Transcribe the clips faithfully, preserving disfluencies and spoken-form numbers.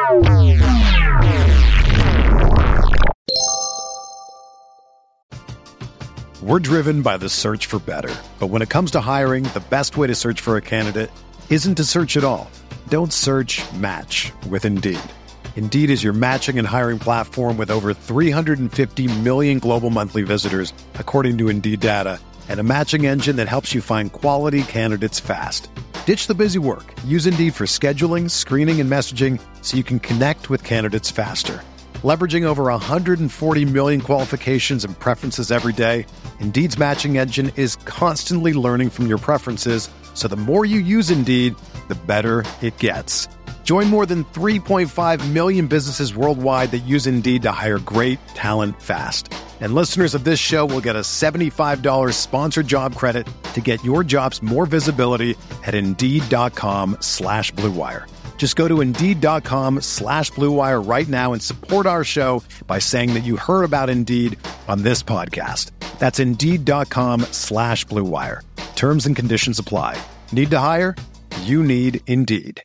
We're driven by the search for better. But when it comes to hiring, the best way to search for a candidate isn't to search at all. Don't search, match with Indeed. Indeed is your matching and hiring platform with over three hundred fifty million global monthly visitors, according to Indeed data, and a matching engine that helps you find quality candidates fast. Ditch the busy work. Use Indeed for scheduling, screening, and messaging so you can connect with candidates faster. Leveraging over one hundred forty million qualifications and preferences every day, Indeed's matching engine is constantly learning from your preferences, so the more you use Indeed, the better it gets. Join more than three point five million businesses worldwide that use Indeed to hire great talent fast. And listeners of this show will get a seventy-five dollars sponsored job credit to get your jobs more visibility at Indeed.com slash Blue Wire. Just go to Indeed.com slash Blue Wire right now and support our show by saying that you heard about Indeed on this podcast. That's Indeed.com slash Blue Wire. Terms and conditions apply. Need to hire? You need Indeed.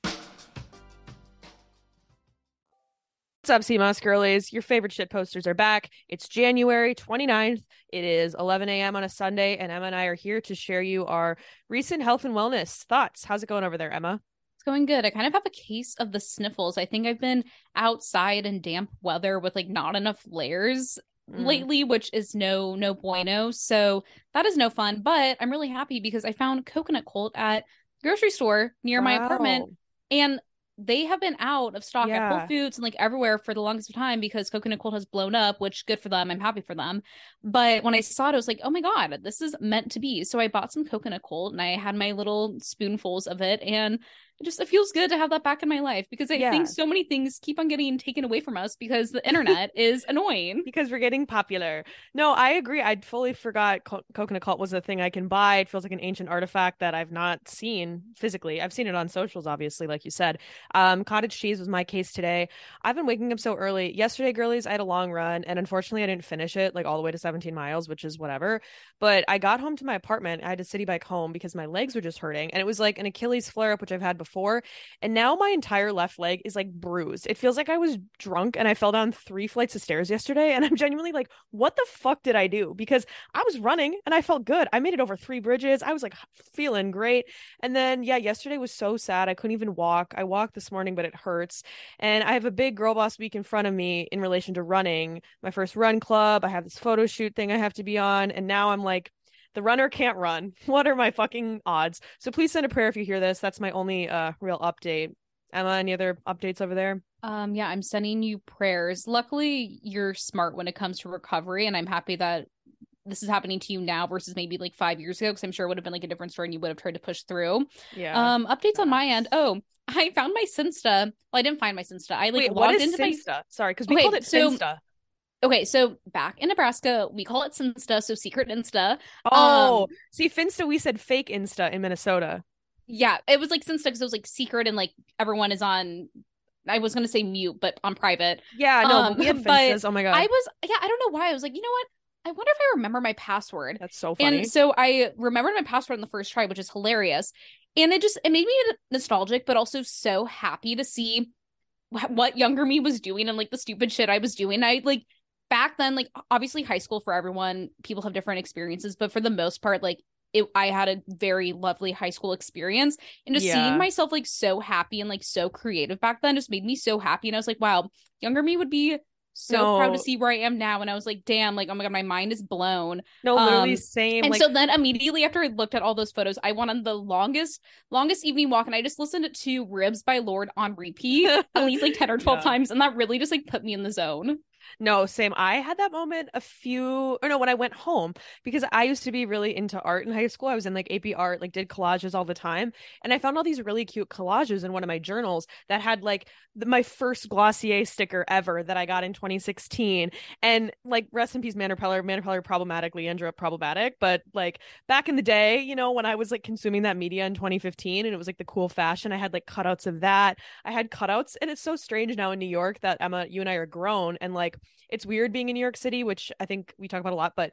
What's up, C M O S girlies? Your favorite shit posters are back. It's January twenty-ninth. It is eleven a.m. on a Sunday, and Emma and I are here to share you our recent health and wellness thoughts. How's it going over there, Emma? It's going good. I kind of have a case of the sniffles. I think I've been outside in damp weather with like not enough layers mm. lately, which is no no bueno. So that is no fun. But I'm really happy because I found coconut cold at the grocery store near wow. my apartment, and they have been out of stock yeah. at Whole Foods and like everywhere for the longest time because coconut cold has blown up, which good for them. I'm happy for them. But when I saw it, I was like, oh my God, this is meant to be. So I bought some coconut cold and I had my little spoonfuls of it, and it just, it feels good to have that back in my life because I yeah. think so many things keep on getting taken away from us because the internet is annoying. Because we're getting popular. No, I agree. I'd fully forgot co- coconut cold was a thing I can buy. It feels like an ancient artifact that I've not seen physically. I've seen it on socials, obviously, like you said. Um, cottage cheese was my case today. I've been waking up so early. Yesterday, girlies, I had a long run, and unfortunately, I didn't finish it like all the way to seventeen miles, which is whatever. But I got home to my apartment. I had a city bike home because my legs were just hurting, and it was like an Achilles flare-up, which I've had before. And now my entire left leg is like bruised. It feels like I was drunk and I fell down three flights of stairs yesterday. And I'm genuinely like, what the fuck did I do? Because I was running and I felt good. I made it over three bridges. I was like feeling great. And then, yeah, yesterday was so sad. I couldn't even walk. I walked this morning, but it hurts. And I have a big girl boss week in front of me in relation to running. My first run club. I have this photo shoot thing I have to be on. And now I'm like, the runner can't run. What are my fucking odds? So please send a prayer if you hear this. That's my only uh real update. Emma, any other updates over there? Um, yeah, I'm sending you prayers. Luckily, you're smart when it comes to recovery, and I'm happy that this is happening to you now versus maybe like five years ago, because I'm sure it would have been like a different story and you would have tried to push through. Yeah. Um, updates on my end. Oh, I found my Finsta. Well, I didn't find my Finsta. I like Wait, logged what is into Finsta? my... Sorry, because we okay, called it so... Finsta. Okay, so back in Nebraska, we call it Finsta, so secret Insta. Oh, um, see, Finsta, we said fake Insta in Minnesota. Yeah, it was like Finsta because it was like secret and like everyone is on, I was going to say mute, but on private. Yeah, no, um, but we have Finstas. Oh my God. I was, yeah, I don't know why. I was like, you know what? I wonder if I remember my password. That's so funny. And so I remembered my password on the first try, which is hilarious. And it just, it made me nostalgic, but also so happy to see what younger me was doing and like the stupid shit I was doing. I like, back then, like obviously high school for everyone, people have different experiences, but for the most part, like it, I had a very lovely high school experience, and just yeah. seeing myself like so happy and like so creative back then just made me so happy. And I was like, wow, younger me would be so no. proud to see where I am now. And I was like, damn, like, oh my God, my mind is blown. No, literally um, same. And like- so then immediately after I looked at all those photos, I went on the longest, longest evening walk, and I just listened to Ribs by Lorde on repeat at least like ten or twelve yeah. times. And that really just like put me in the zone. No, same. I had that moment a few, or no, when I went home, because I used to be really into art in high school. I was in like A P art, like did collages all the time. And I found all these really cute collages in one of my journals that had like the, my first Glossier sticker ever that I got in twenty sixteen. And like, rest in peace, Man Repeller, Man Repeller problematically ended up problematic. But like back in the day, you know, when I was like consuming that media in twenty fifteen and it was like the cool fashion, I had like cutouts of that. I had cutouts. And it's so strange now in New York that Emma, you and I are grown, and like, it's weird being in New York City, which I think we talk about a lot, but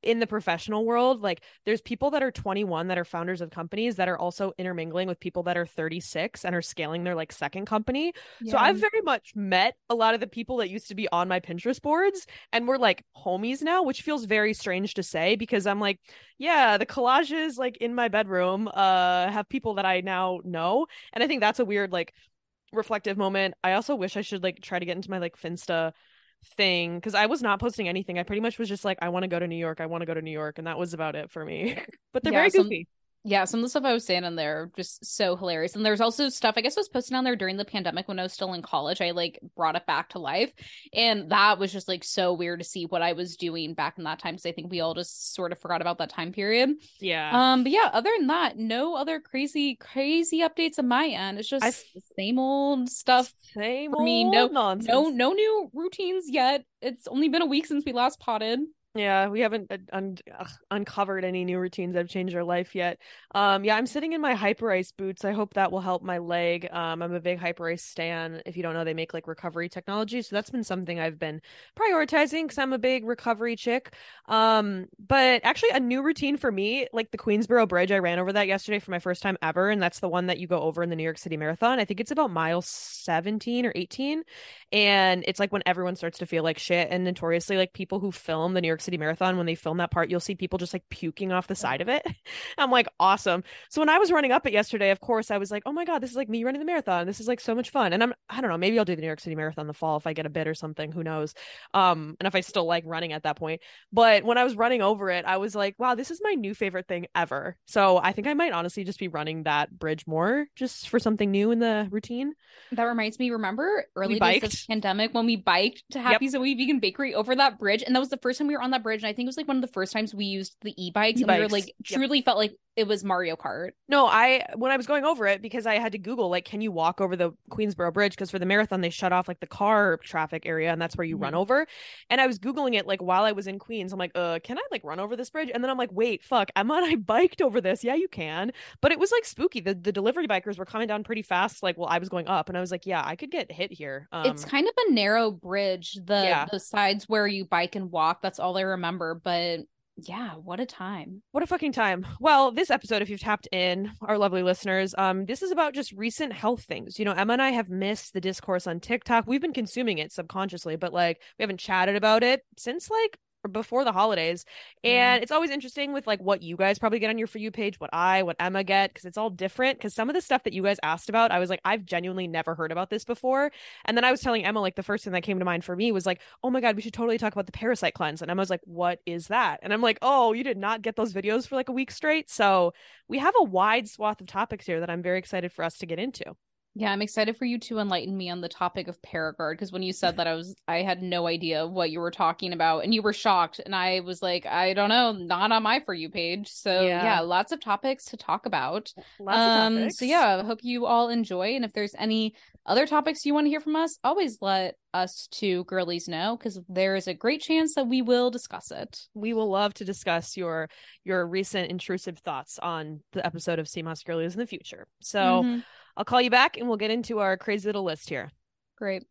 in the professional world, like there's people that are twenty-one that are founders of companies that are also intermingling with people that are thirty-six and are scaling their like second company. Yeah. So I've very much met a lot of the people that used to be on my Pinterest boards and we're like homies now, which feels very strange to say because I'm like, yeah, the collages like in my bedroom uh have people that I now know. And I think that's a weird like reflective moment. I also wish I should like try to get into my like Finsta thing because I was not posting anything. I pretty much was just like, I want to go to New York. I want to go to New York. And that was about it for me. But they're yeah, very some, goofy. Yeah, some of the stuff I was saying in there just so hilarious. And there's also stuff I guess I was posting on there during the pandemic when I was still in college. I like brought it back to life. And that was just like so weird to see what I was doing back in that time because I think we all just sort of forgot about that time period. Yeah. Um, but yeah, other than that, no other crazy, crazy updates on my end. It's just I, the same old stuff. Same for old me. No, nonsense. No, no new routines yet. It's only been a week since we last potted. Yeah, we haven't un- ugh, uncovered any new routines that have changed our life yet. Um, yeah, I'm sitting in my Hyperice boots. I hope that will help my leg. Um, I'm a big Hyperice stan. If you don't know, they make like recovery technology. So that's been something I've been prioritizing because I'm a big recovery chick. Um, but actually a new routine for me, like the Queensboro Bridge, I ran over that yesterday for my first time ever. And that's the one that you go over in the New York City Marathon. I think it's about mile seventeen or eighteen. And it's like when everyone starts to feel like shit. And notoriously, like people who film the New York City Marathon, when they film that part, you'll see people just like puking off the side of it. I'm like, awesome. So when I was running up it yesterday, of course, I was like, oh my God, this is like me running the marathon. This is like so much fun. And I'm, I don't know, maybe I'll do the New York City Marathon in the fall if I get a bid or something, who knows? Um, and if I still like running at that point. But when I was running over it, I was like, wow, this is my new favorite thing ever. So I think I might honestly just be running that bridge more just for something new in the routine. That reminds me, remember early days of the pandemic when we biked to Happy's yep. Away Vegan Bakery over that bridge? And that was the first time we were on that bridge. And I think it was like one of the first times we used the e-bikes, e-bikes. And we were like truly yep. felt like it was Mario Kart. No, I when I was going over it, because I had to Google like, can you walk over the Queensboro Bridge? Because for the marathon, they shut off like the car traffic area, and that's where you mm-hmm. run over. And I was Googling it like while I was in Queens. I'm like, uh, can I like run over this bridge? And then I'm like, wait, fuck, Emma and I biked over this. Yeah, you can. But it was like spooky. The the delivery bikers were coming down pretty fast. Like, well, I was going up, and I was like, yeah, I could get hit here. Um, it's kind of a narrow bridge. The yeah. the sides where you bike and walk. That's all I remember. But yeah, what a time. What a fucking time. Well, this episode, if you've tapped in, our lovely listeners, um, this is about just recent health things. You know, Emma and I have missed the discourse on TikTok. We've been consuming it subconsciously, but like we haven't chatted about it since like before the holidays. And mm. it's always interesting with like what you guys probably get on your For You page, what I, what Emma get, because it's all different. Because some of the stuff that you guys asked about, I was like, I've genuinely never heard about this before. And then I was telling Emma, like the first thing that came to mind for me was like, oh my God, we should totally talk about the parasite cleanse. And Emma was like, what is that? And I'm like, oh, you did not get those videos for like a week straight. So we have a wide swath of topics here that I'm very excited for us to get into. Yeah, I'm excited for you to enlighten me on the topic of Paragard, because when you said that, I was I had no idea what you were talking about, and you were shocked, and I was like, I don't know, not on my For You page. So yeah, yeah lots of topics to talk about. Lots um, of topics. So yeah, I hope you all enjoy, and if there's any other topics you want to hear from us, always let us two girlies know, because there is a great chance that we will discuss it. We will love to discuss your your recent intrusive thoughts on the episode of Sea Moss Girlies in the future. So. Mm-hmm. I'll call you back and we'll get into our crazy little list here. Great.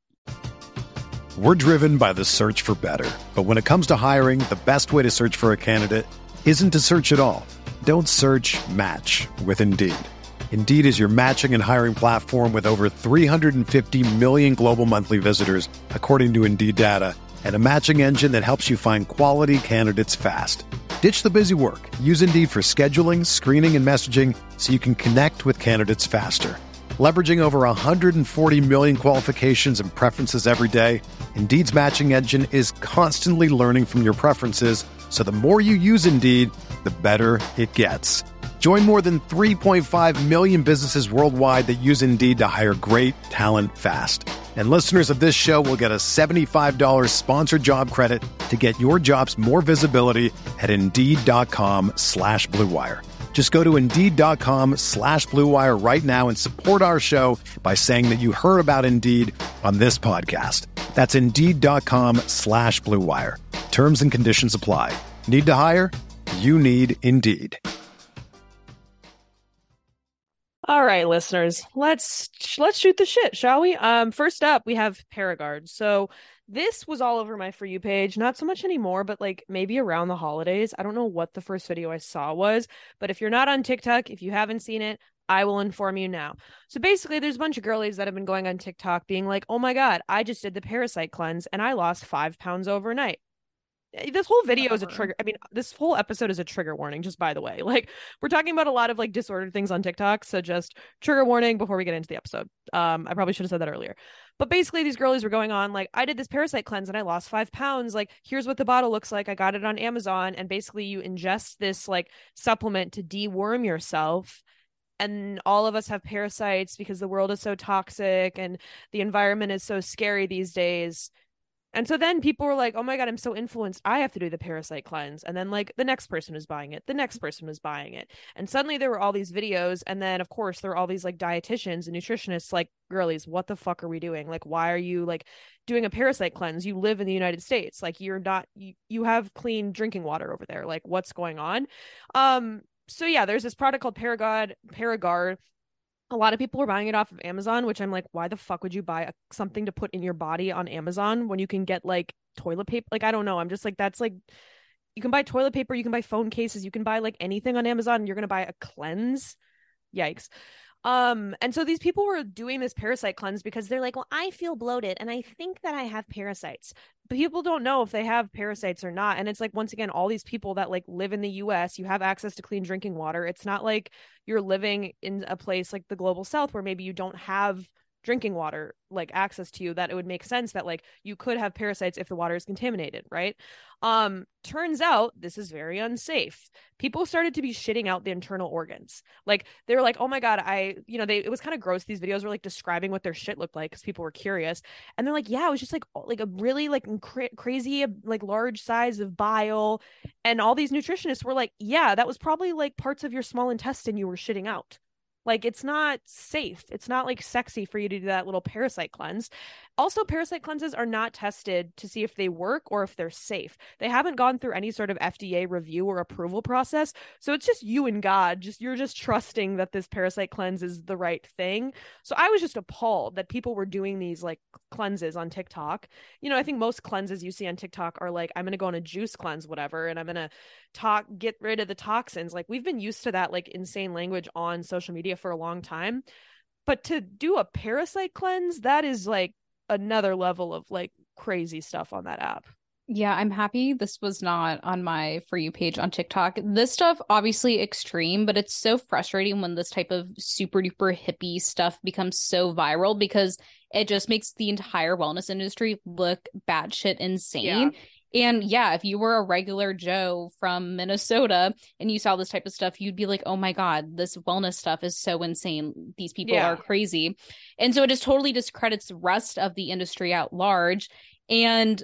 We're driven by the search for better. But when it comes to hiring, the best way to search for a candidate isn't to search at all. Don't search, match with Indeed. Indeed is your matching and hiring platform with over three hundred fifty million global monthly visitors, according to Indeed data, and a matching engine that helps you find quality candidates fast. Ditch the busy work. Use Indeed for scheduling, screening, and messaging so you can connect with candidates faster. Leveraging over one hundred forty million qualifications and preferences every day, Indeed's matching engine is constantly learning from your preferences, so the more you use Indeed, the better it gets. Join more than three point five million businesses worldwide that use Indeed to hire great talent fast. And listeners of this show will get a seventy-five dollars sponsored job credit to get your jobs more visibility at Indeed.com slash Blue Wire. Just go to Indeed.com slash Blue Wire right now and support our show by saying that you heard about Indeed on this podcast. That's Indeed.com slash Blue Wire. Terms and conditions apply. Need to hire? You need Indeed. All right, listeners, let's let's shoot the shit, shall we? Um, first up, we have Paragard. So this was all over my For You page, not so much anymore, but like maybe around the holidays. I don't know what the first video I saw was, but if you're not on TikTok, if you haven't seen it, I will inform you now. So basically, there's a bunch of girlies that have been going on TikTok being like, "Oh my God, I just did the parasite cleanse and I lost five pounds overnight." This whole video is a trigger. I mean, this whole episode is a trigger warning, just by the way. Like, we're talking about a lot of like disordered things on TikTok. So just trigger warning before we get into the episode. Um, I probably should have said that earlier. But basically, these girlies were going on like, I did this parasite cleanse and I lost five pounds. Like, here's what the bottle looks like. I got it on Amazon. And basically, you ingest this like supplement to deworm yourself. And all of us have parasites because the world is so toxic and the environment is so scary these days. And so then people were like, oh my God, I'm so influenced. I have to do the parasite cleanse. And then like the next person was buying it. The next person was buying it. And suddenly there were all these videos. And then of course there were all these like dietitians and nutritionists like, girlies, what the fuck are we doing? Like, why are you like doing a parasite cleanse? You live in the United States. Like you're not, you, you have clean drinking water over there. Like what's going on? Um, so yeah, there's this product called Paragard, Paragard. A lot of people were buying it off of Amazon, which I'm like, why the fuck would you buy a, something to put in your body on Amazon when you can get like toilet paper? Like, I don't know. I'm just like, that's like, you can buy toilet paper, you can buy phone cases, you can buy like anything on Amazon, and you're going to buy a cleanse. Yikes. Um, and so these people were doing this parasite cleanse because they're like, well, I feel bloated and I think that I have parasites. But people don't know if they have parasites or not. And it's like, once again, all these people that like live in the U S, you have access to clean drinking water. It's not like you're living in a place like the global south where maybe you don't have drinking water like access to you, that it would make sense that like you could have parasites if the water is contaminated, right? Um turns out this is very unsafe. People started to be shitting out the internal organs. Like they were like, oh my God, I, you know, they, it was kind of gross. These videos were like describing what their shit looked like because people were curious. And they're like, yeah, it was just like like a really like cra- crazy like large size of bile. And all these nutritionists were like, yeah, that was probably like parts of your small intestine you were shitting out. Like, it's not safe. It's not like sexy for you to do that little parasite cleanse. Also, parasite cleanses are not tested to see if they work or if they're safe. They haven't gone through any sort of F D A review or approval process. So it's just you and God. Just you're just trusting that this parasite cleanse is the right thing. So I was just appalled that people were doing these like cleanses on TikTok. You know, I think most cleanses you see on TikTok are like, I'm going to go on a juice cleanse, whatever, and I'm going to talk, get rid of the toxins. Like we've been used to that like insane language on social media for a long time. But to do a parasite cleanse, that is like another level of like crazy stuff on that app. Yeah, I'm happy this was not on my For You page on TikTok. This stuff, obviously extreme, but it's so frustrating when this type of super duper hippie stuff becomes so viral because it just makes the entire wellness industry look batshit insane. Yeah. And yeah, if you were a regular Joe from Minnesota and you saw this type of stuff, you'd be like, oh my God, this wellness stuff is so insane. These people yeah. are crazy. And so it just totally discredits the rest of the industry at large. And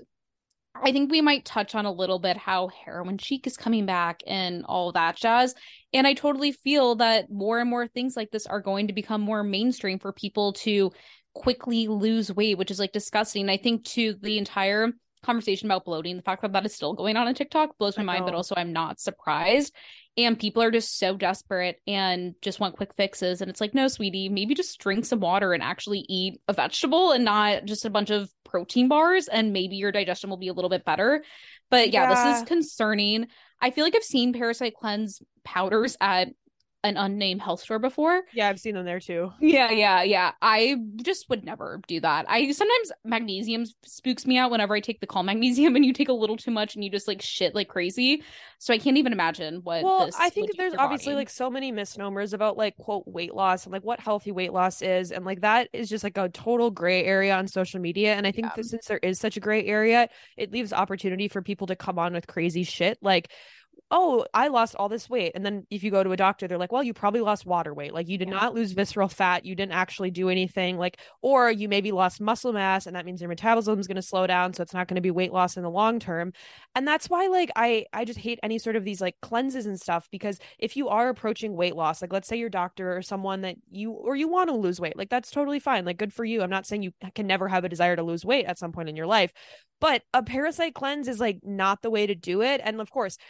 I think we might touch on a little bit how heroin chic is coming back and all that jazz. And I totally feel that more and more things like this are going to become more mainstream for people to quickly lose weight, which is like disgusting. I think to the entire conversation about bloating, the fact that that is still going on on TikTok blows my mind, but also I'm not surprised. And people are just so desperate and just want quick fixes. And it's like, no, sweetie, maybe just drink some water and actually eat a vegetable and not just a bunch of protein bars, and maybe your digestion will be a little bit better. But yeah, yeah. This is concerning. I feel like I've seen parasite cleanse powders at an unnamed health store before. Yeah, I've seen them there too. Yeah, yeah, yeah. I just would never do that. I sometimes magnesium spooks me out whenever I take the Calm magnesium and you take a little too much and you just like shit like crazy. So I can't even imagine what well, this I think would do there's to your obviously body. like so many misnomers about like quote weight loss and like what healthy weight loss is, and like that is just like a total gray area on social media. And I think yeah. that since there is such a gray area, it leaves opportunity for people to come on with crazy shit like, oh, I lost all this weight. And then if you go to a doctor, they're like, well, you probably lost water weight. Like you did yeah. not lose visceral fat. You didn't actually do anything, like, or you maybe lost muscle mass and that means your metabolism is going to slow down. So it's not going to be weight loss in the long term. And that's why like, I, I just hate any sort of these like cleanses and stuff, because if you are approaching weight loss, like let's say your doctor or someone that you, or you want to lose weight, like that's totally fine. Like good for you. I'm not saying you can never have a desire to lose weight at some point in your life, but a parasite cleanse is like not the way to do it. And of course, everyone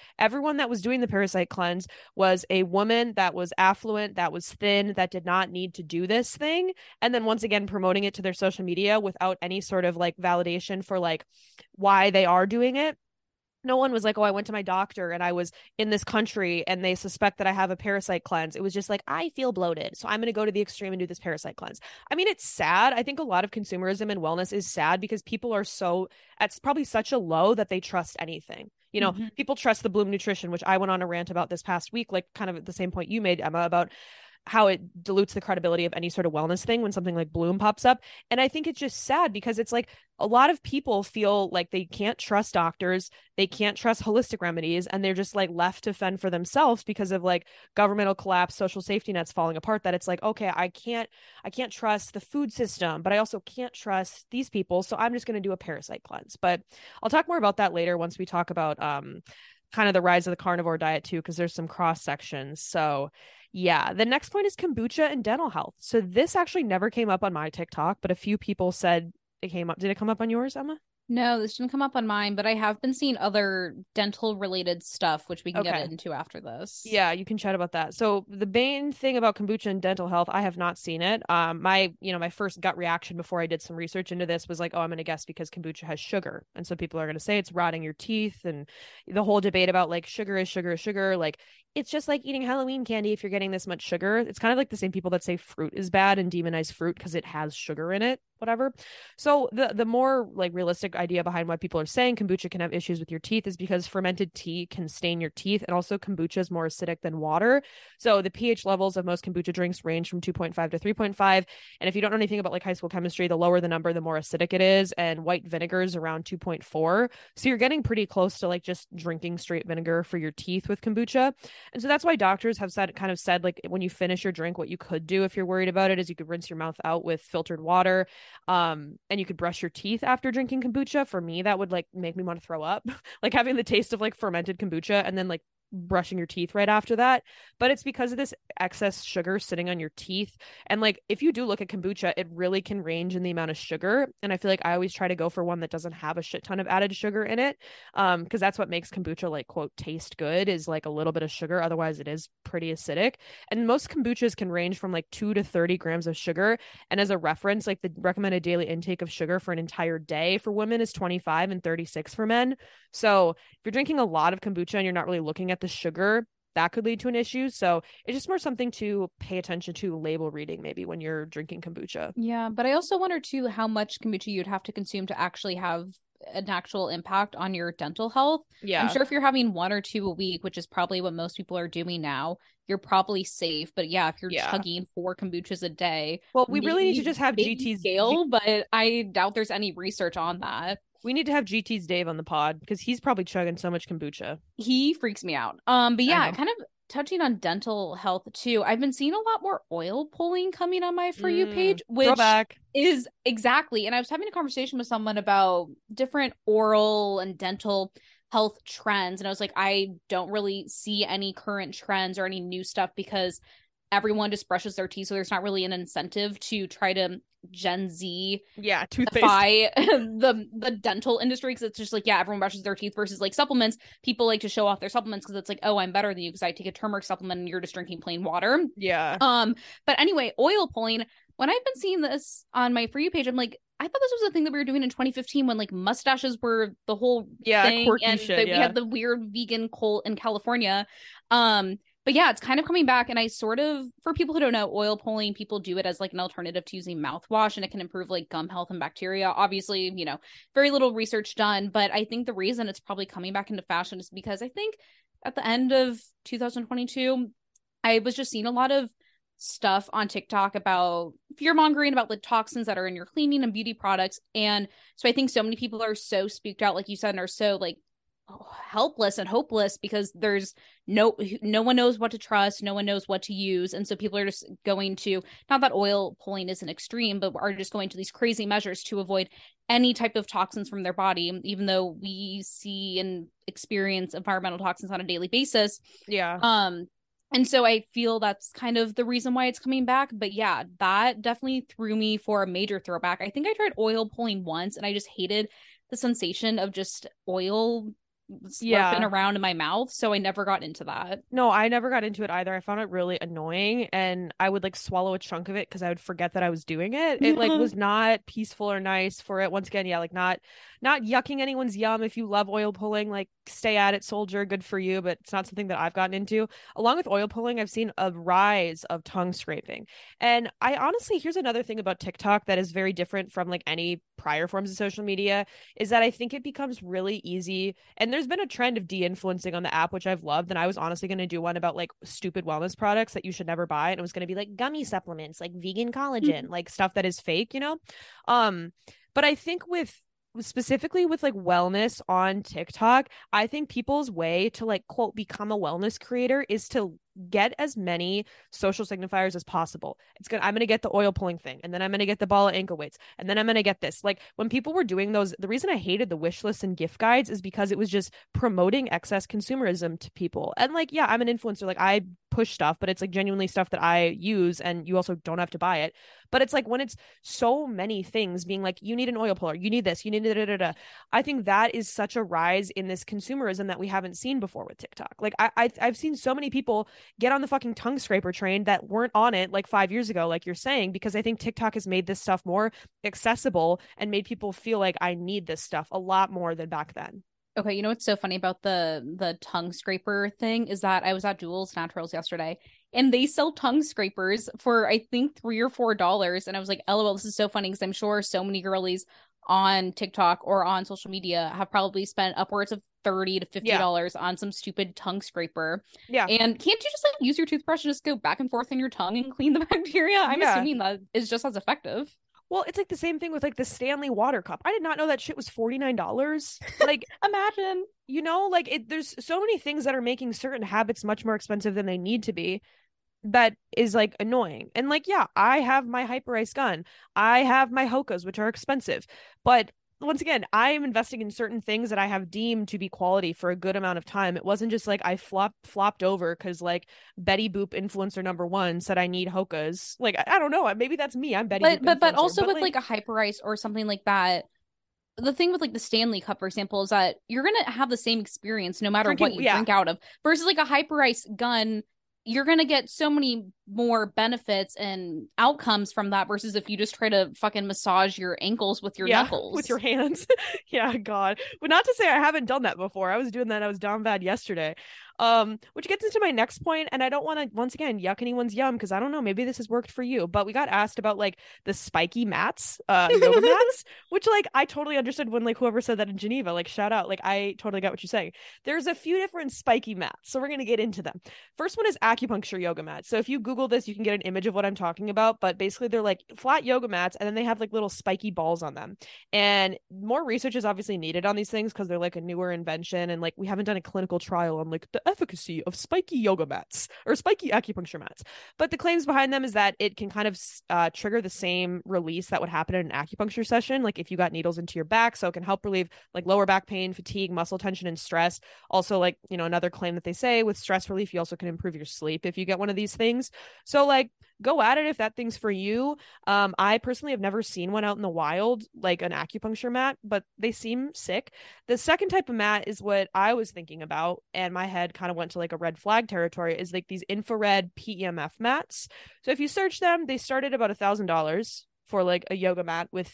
everyone that was doing the parasite cleanse was a woman that was affluent, that was thin, that did not need to do this thing. And then once again, promoting it to their social media without any sort of like validation for like why they are doing it. No one was like, oh, I went to my doctor and I was in this country and they suspect that I have a parasite cleanse. It was just like, I feel bloated, so I'm going to go to the extreme and do this parasite cleanse. I mean, it's sad. I think a lot of consumerism and wellness is sad because people are so, it's probably such a low that they trust anything. You know, mm-hmm. people trust the Bloom Nutrition, which I went on a rant about this past week, like kind of at the same point you made, Emma, about how it dilutes the credibility of any sort of wellness thing when something like Bloom pops up. And I think it's just sad because it's like a lot of people feel like they can't trust doctors, they can't trust holistic remedies, and they're just like left to fend for themselves because of like governmental collapse, social safety nets falling apart, that it's like, okay, I can't, I can't trust the food system, but I also can't trust these people. So I'm just going to do a parasite cleanse. But I'll talk more about that later once we talk about um, kind of the rise of the carnivore diet too, because there's some cross sections. So yeah, the next point is kombucha and dental health. So this actually never came up on my TikTok, but a few people said it came up. Did it come up on yours, Emma? No, this didn't come up on mine, but I have been seeing other dental related stuff, which we can okay. get into after this. Yeah, you can chat about that. So the main thing about kombucha and dental health, I have not seen it. Um, my, you know, my first gut reaction before I did some research into this was like, oh, I'm going to guess because kombucha has sugar. And so people are going to say it's rotting your teeth, and the whole debate about like sugar is sugar is sugar. Like, it's just like eating Halloween candy if you're getting this much sugar. It's kind of like the same people that say fruit is bad and demonize fruit because it has sugar in it, whatever. So the the more like realistic idea behind why people are saying kombucha can have issues with your teeth is because fermented tea can stain your teeth, and also kombucha is more acidic than water. So the pH levels of most kombucha drinks range from two point five to three point five. And if you don't know anything about like high school chemistry, the lower the number, the more acidic it is. And white vinegar is around two point four. So you're getting pretty close to like just drinking straight vinegar for your teeth with kombucha. And so that's why doctors have said, kind of said, like when you finish your drink, what you could do if you're worried about it is you could rinse your mouth out with filtered water, um, and you could brush your teeth after drinking kombucha. For me, that would like make me want to throw up, like having the taste of like fermented kombucha and then like brushing your teeth right after that. But it's because of this excess sugar sitting on your teeth. And like if you do look at kombucha, it really can range in the amount of sugar, and I feel like I always try to go for one that doesn't have a shit ton of added sugar in it, um because that's what makes kombucha like quote taste good, is like a little bit of sugar. Otherwise it is pretty acidic. And most kombuchas can range from like two to thirty grams of sugar, and as a reference, like the recommended daily intake of sugar for an entire day for women is twenty-five and thirty-six for men. So if you're drinking a lot of kombucha and you're not really looking at the sugar, that could lead to an issue. So it's just more something to pay attention to label reading maybe when you're drinking kombucha. Yeah, but I also wonder too how much kombucha you'd have to consume to actually have an actual impact on your dental health. Yeah, I'm sure if you're having one or two a week, which is probably what most people are doing now, you're probably safe. But yeah, if you're yeah. chugging four kombuchas a day, well, we really need to just have G T's scale, but I doubt there's any research on that. We need to have G T's Dave on the pod because he's probably chugging so much kombucha. He freaks me out. Um, but yeah, kind of touching on dental health too. I've been seeing a lot more oil pulling coming on my For You Mm, page, which throwback. is exactly. And I was having a conversation with someone about different oral and dental health trends. And I was like, I don't really see any current trends or any new stuff because everyone just brushes their teeth. So there's not really an incentive to try to Gen Z Yeah, toothpaste. the the dental industry, because it's just like, yeah, everyone brushes their teeth, versus like supplements. People like to show off their supplements because it's like, oh, I'm better than you because I take a turmeric supplement and you're just drinking plain water. Yeah. Um, but anyway, oil pulling. When I've been seeing this on my For You page, I'm like, I thought this was a thing that we were doing in twenty fifteen when like mustaches were the whole Yeah, thing, quirky and shit, that yeah. we had the weird vegan cult in California. Um, but yeah, it's kind of coming back. And I sort of, for people who don't know, oil pulling, people do it as like an alternative to using mouthwash, and it can improve like gum health and bacteria. Obviously, you know, very little research done, but I think the reason it's probably coming back into fashion is because I think at the end of two thousand twenty-two, I was just seeing a lot of stuff on TikTok about fear mongering about the toxins that are in your cleaning and beauty products. And so I think so many people are so spooked out, like you said, and are so like helpless and hopeless because there's no no one knows what to trust, no one knows what to use, and so people are just going to, not that oil pulling is an extreme, but are just going to these crazy measures to avoid any type of toxins from their body, even though we see and experience environmental toxins on a daily basis. Yeah. Um and so I feel that's kind of the reason why it's coming back. But yeah, that definitely threw me for a major throwback. I think I tried oil pulling once and I just hated the sensation of just oil slurping Yeah. around in my mouth. So I never got into that. No, I never got into it either. I found it really annoying and I would like swallow a chunk of it because I would forget that I was doing it. It like Yeah. was not peaceful or nice for it. Once again, yeah, like not not yucking anyone's yum. If you love oil pulling, like stay at it, soldier, good for you, but it's not something that I've gotten into. Along with oil pulling, I've seen a rise of tongue scraping. And I honestly, here's another thing about TikTok that is very different from like any prior forms of social media is that I think it becomes really easy. And there's been a trend of de-influencing on the app, which I've loved. And I was honestly going to do one about like stupid wellness products that you should never buy. And it was going to be like gummy supplements, like vegan collagen, like stuff that is fake, you know? Um, but I think with specifically with like wellness on TikTok, I think people's way to like quote become a wellness creator is to get as many social signifiers as possible. It's gonna I'm gonna get the oil pulling thing, and then I'm gonna get the ball of ankle weights, and then I'm gonna get this. Like when people were doing those, the reason I hated the wish lists and gift guides is because it was just promoting excess consumerism to people. And like, yeah, I'm an influencer, like I push stuff, but it's like genuinely stuff that I use, and you also don't have to buy it. But it's like when it's so many things being like, you need an oil puller, you need this, you need da da da da. I think that is such a rise in this consumerism that we haven't seen before with TikTok. Like I, I I've seen so many people get on the fucking tongue scraper train that weren't on it like five years ago, like you're saying, because I think TikTok has made this stuff more accessible and made people feel like I need this stuff a lot more than back then. Okay, you know what's so funny about the the tongue scraper thing is that I was at Jewels Naturals yesterday and they sell tongue scrapers for I think three or four dollars, and I was like, "L O L, this is so funny," because I'm sure so many girlies on TikTok or on social media have probably spent upwards of thirty to fifty dollars yeah. on some stupid tongue scraper. Yeah. And can't you just like use your toothbrush and just go back and forth in your tongue and clean the bacteria? I'm yeah. assuming that is just as effective. Well, it's like the same thing with like the Stanley water cup. I did not know that shit was forty-nine dollars. Like, imagine, you know, like it, there's so many things that are making certain habits much more expensive than they need to be. That is like annoying. And like, yeah, I have my Hyperice gun. I have my Hokas, which are expensive. But once again, I am investing in certain things that I have deemed to be quality for a good amount of time. It wasn't just like I flop flopped over because like Betty Boop influencer number one said I need Hokas. Like, I, I don't know. Maybe that's me. I'm Betty but, Boop. But but also but with like, like a Hyperice or something like that. The thing with like the Stanley Cup, for example, is that you're gonna have the same experience no matter drinking, what you yeah. drink out of. Versus like a Hyperice gun, you're going to get so many more benefits and outcomes from that versus if you just try to fucking massage your ankles with your yeah, knuckles. With your hands. Yeah, God. But not to say I haven't done that before. I was doing that. I was down bad yesterday. Um, which gets into my next point, and I don't want to once again yuck anyone's yum because I don't know, maybe this has worked for you, but we got asked about like the spiky mats, uh, yoga mats, which like I totally understood when like whoever said that in Geneva, like shout out, like I totally got what you're saying. There's a few different spiky mats, so we're gonna get into them. First one is acupuncture yoga mats. So if you Google this, you can get an image of what I'm talking about, but basically they're like flat yoga mats, and then they have like little spiky balls on them. And more research is obviously needed on these things because they're like a newer invention, and like we haven't done a clinical trial on like the efficacy of spiky yoga mats or spiky acupuncture mats. But the claims behind them is that it can kind of uh, trigger the same release that would happen in an acupuncture session, like if you got needles into your back. So it can help relieve like lower back pain, fatigue, muscle tension, and stress. Also, like, you know, another claim that they say with stress relief, you also can improve your sleep if you get one of these things. So like, go at it if that thing's for you. Um, I personally have never seen one out in the wild, like an acupuncture mat, but they seem sick. The second type of mat is what I was thinking about, and my head kind of went to like a red flag territory, is like these infrared P E M F mats. So if you search them, they start at about a thousand dollars for like a yoga mat with,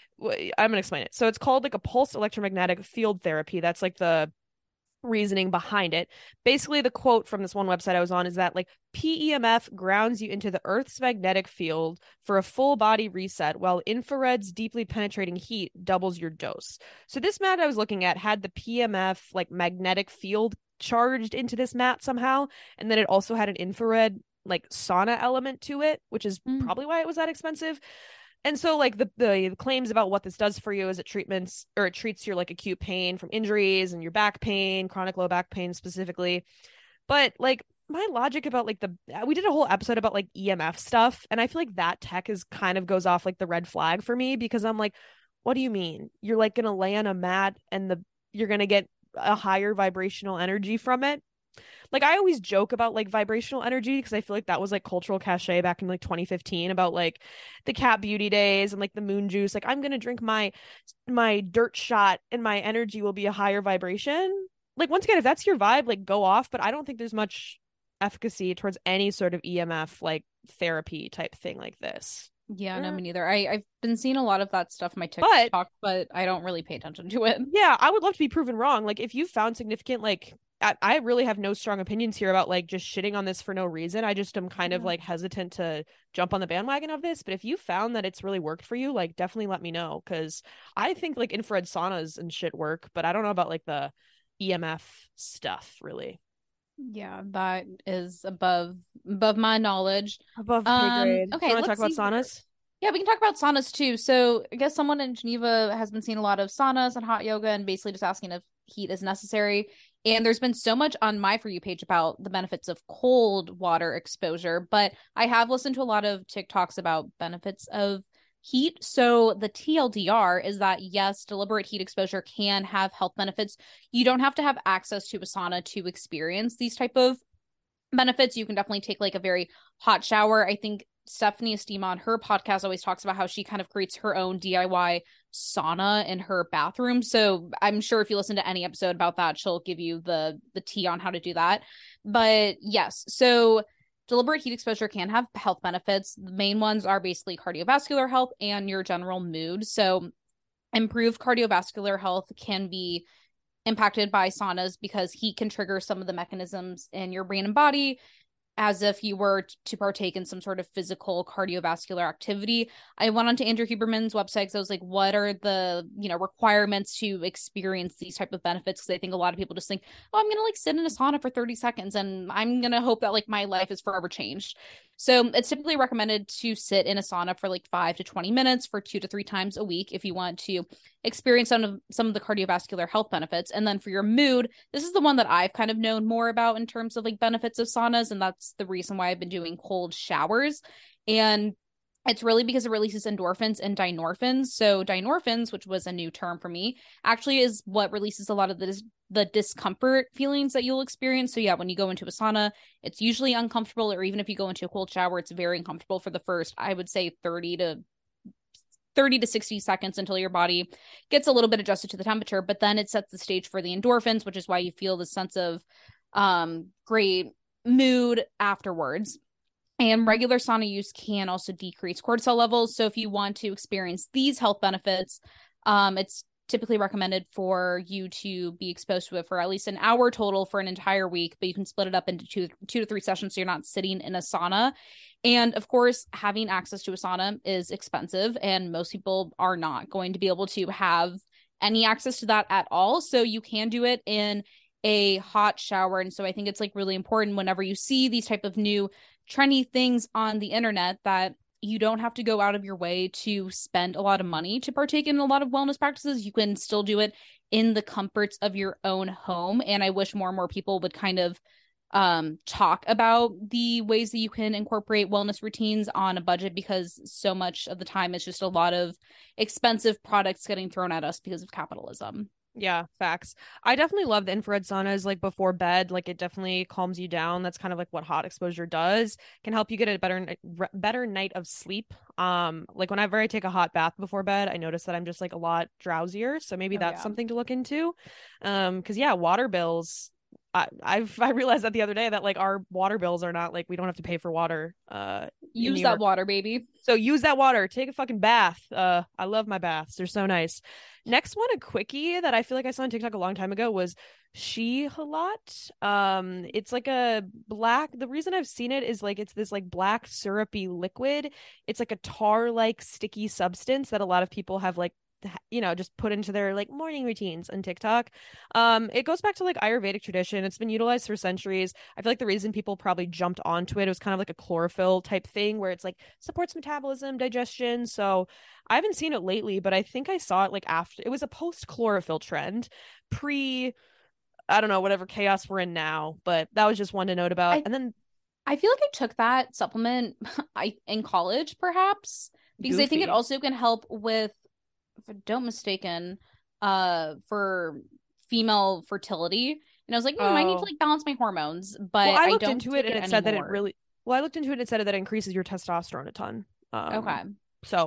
I'm gonna explain it. So it's called like a pulse electromagnetic field therapy. That's like the reasoning behind it. Basically, the quote from this one website I was on is that like P E M F grounds you into the Earth's magnetic field for a full body reset, while infrared's deeply penetrating heat doubles your dose. So this mat I was looking at had the P E M F like magnetic field charged into this mat somehow, and then it also had an infrared like sauna element to it, which is mm. probably why it was that expensive. And so like the, the claims about what this does for you is it treatments or it treats your like acute pain from injuries and your back pain, chronic low back pain specifically. But like my logic about like the, we did a whole episode about like E M F stuff. And I feel like that tech is kind of goes off like the red flag for me, because I'm like, what do you mean? You're like going to lay on a mat and the, you're going to get a higher vibrational energy from it? Like I always joke about like vibrational energy because I feel like that was like cultural cachet back in like twenty fifteen about like the cat beauty days and like the moon juice. Like I'm gonna drink my my dirt shot and my energy will be a higher vibration. like once again, if that's your vibe, like go off. But I don't think there's much efficacy towards any sort of E M F like therapy type thing like this. Yeah, no, Eh. me neither. I, I've been seeing a lot of that stuff on my But TikTok, but I don't really pay attention to it. yeah, I would love to be proven wrong. Like if you found significant, like I, I really have no strong opinions here about like just shitting on this for no reason. I just am kind of Yeah. like hesitant to jump on the bandwagon of this. But if you found that it's really worked for you, like definitely let me know because I think like infrared saunas and shit work, but I don't know about like the E M F stuff really. Yeah, that is above above my knowledge. Above pay Um, grade. Do okay, you want to talk let's about see here. saunas? Yeah, we can talk about saunas too. So I guess someone in Geneva has been seeing a lot of saunas and hot yoga and basically just asking if heat is necessary. And there's been so much on my For You page about the benefits of cold water exposure, but I have listened to a lot of TikToks about benefits of heat. So the T L D R is that yes, deliberate heat exposure can have health benefits. You don't have to have access to a sauna to experience these type of benefits. You can definitely take like a very hot shower. I think Stephanie Estima on her podcast always talks about how she kind of creates her own D I Y sauna in her bathroom. So I'm sure if you listen to any episode about that, she'll give you the the tea on how to do that. But yes, so deliberate heat exposure can have health benefits. The main ones are basically cardiovascular health and your general mood. So improved cardiovascular health can be impacted by saunas because heat can trigger some of the mechanisms in your brain and body as if you were to partake in some sort of physical cardiovascular activity. I went onto Andrew Huberman's website because I was like, what are the, you know, requirements to experience these type of benefits? Because I think a lot of people just think, oh, I'm going to like sit in a sauna for thirty seconds and I'm going to hope that like my life is forever changed. So it's typically recommended to sit in a sauna for like five to twenty minutes for two to three times a week if you want to experience some of some of the cardiovascular health benefits. And then for your mood, this is the one that I've kind of known more about in terms of like benefits of saunas, and that's the reason why I've been doing cold showers. And it's really because it releases endorphins and dynorphins. So dynorphins, which was a new term for me, actually is what releases a lot of the dis- the discomfort feelings that you'll experience. So yeah, when you go into a sauna, it's usually uncomfortable, or even if you go into a cold shower, it's very uncomfortable for the first, I would say thirty to thirty to sixty seconds until your body gets a little bit adjusted to the temperature. But then it sets the stage for the endorphins, which is why you feel the sense of um, great mood afterwards. And regular sauna use can also decrease cortisol levels. So if you want to experience these health benefits, um, it's typically recommended for you to be exposed to it for at least an hour total for an entire week, but you can split it up into two, two to three sessions so you're not sitting in a sauna. And of course, having access to a sauna is expensive, and most people are not going to be able to have any access to that at all. So you can do it in a hot shower. And so I think it's like really important whenever you see these type of new trendy things on the internet that you don't have to go out of your way to spend a lot of money to partake in a lot of wellness practices. You can still do it in the comforts of your own home. And I wish more and more people would kind of um, talk about the ways that you can incorporate wellness routines on a budget, because so much of the time it's just a lot of expensive products getting thrown at us because of capitalism. Yeah, facts. I definitely love the infrared saunas like before bed. Like it definitely calms you down. That's kind of like what hot exposure does. Can help you get a better better night of sleep. Um, like whenever I take a hot bath before bed, I notice that I'm just like a lot drowsier. So maybe Oh, that's yeah. something to look into. Um, because yeah, water bills. I, I've I realized that the other day that like our water bills are not like we don't have to pay for water. Uh, in Use New that York. water, baby. So use that water. Take a fucking bath. Uh, I love my baths. They're so nice. Next one, a quickie that I feel like I saw on TikTok a long time ago was She Halat. Um, it's like a black. The reason I've seen it is like it's this like black syrupy liquid. It's like a tar-like sticky substance that a lot of people have like you know just put into their like morning routines on TikTok. Um, it goes back to like Ayurvedic tradition. It's been utilized for centuries. I feel like the reason people probably jumped onto it, it was kind of like a chlorophyll type thing where it's like supports metabolism, digestion. So I haven't seen it lately, but I think I saw it like after it was a post chlorophyll trend, pre I don't know, whatever chaos we're in now. But that was just one to note about. I, and then I feel like I took that supplement I in college, perhaps, because I think it Goofy. also can help with, if I don't mistaken, uh, for female fertility. And I was like, hmm, I need to Oh. like balance my hormones, but Well, I I looked don't into it take and it it said that it anymore. really well, I looked into it and it said that it increases your testosterone a ton. Um, Okay. so